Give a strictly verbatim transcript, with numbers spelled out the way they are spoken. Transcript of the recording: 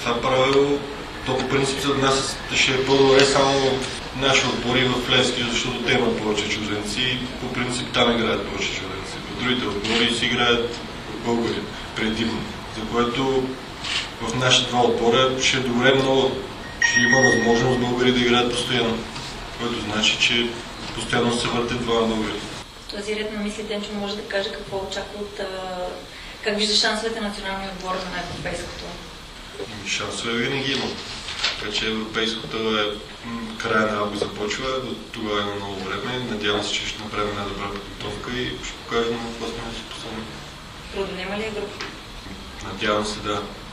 това правило, то по принцип за нас ще е по-добре само наши отбори в Левски, защото те имат повече чужденци и по принцип там играят повече чужденци. В другите отбори си играят българи предимно, за което в нашите два отбора ще е добре много, ще има възможност българи да играят постоянно, което значи, че постоянно се въртят два българи. Този ред на мисли, Денчо може да каже какво очаква от... Как вижда шансовете на националния отбор на европейското? Шансове винаги има. Така че европейското е края на август започва, до тогава има много време. Надявам се, че ще направим една добра подготовка и ще покажем какво сме способни. Трудно няма ли е група? Надявам се, да.